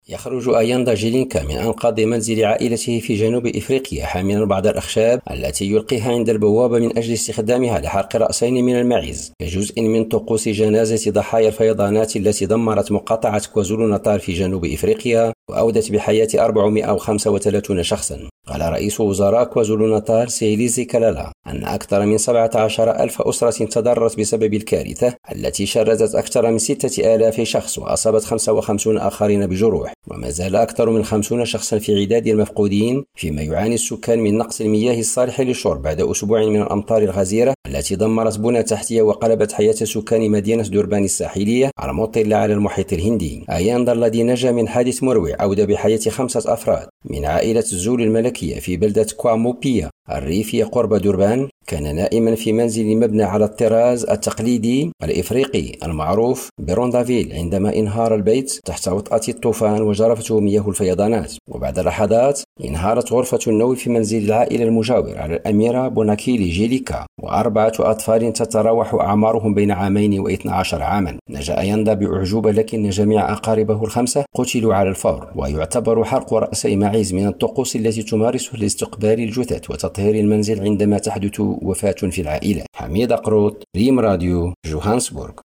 يخرج أياندا جيلينكا من أنقاض منزل عائلته في جنوب إفريقيا حاملا بعض الأخشاب التي يلقيها عند البوابة من أجل استخدامها لحرق رأسين من الماعز كجزء من طقوس جنازة ضحايا الفيضانات التي دمرت مقاطعة كوازولو ناتال في جنوب إفريقيا وأودت بحياة 435 شخصا. قال رئيس وزراء كوازولو ناتال سيليزي كالالا أن أكثر من 17 ألف أسرة تضررت بسبب الكارثة التي شردت أكثر من 6000 شخص وأصابت 55 آخرين بجروح، وما زال أكثر من 50 شخصا في عداد المفقودين، فيما يعاني السكان من نقص المياه الصالحة للشرب بعد أسبوع من الأمطار الغزيرة التي دمرت بنى تحتية وقلبت حياة سكان مدينة دوربان الساحلية المطلة على المحيط الهندي. أياندا الذي نجا من حادث مروع أودى بحياة 5 أفراد من عائلة الزول الملكية في بلدة كواموبيا الريفية قرب دوربان كان نائما في منزل مبنى على الطراز التقليدي الإفريقي المعروف بروندافيل عندما انهار البيت تحت وطأة الطوفان وجرفته مياه الفيضانات. وبعد لحظات انهارت غرفة النوم في منزل العائلة المجاور على الأميرة بوناكيلي جيليكا و4 أطفال تتراوح أعمارهم بين 2 و12 عاما. نجا أياندا بأعجوبة، لكن جميع أقاربه ال5 قتلوا على الفور. ويعتبر حرق رأسي ماعز من الطقوس التي تمارسها لاستقبال الجثث وتطهير المنزل عندما تحدث وفاة في العائلة. حميد قروط، ريم راديو، جوهانسبورغ.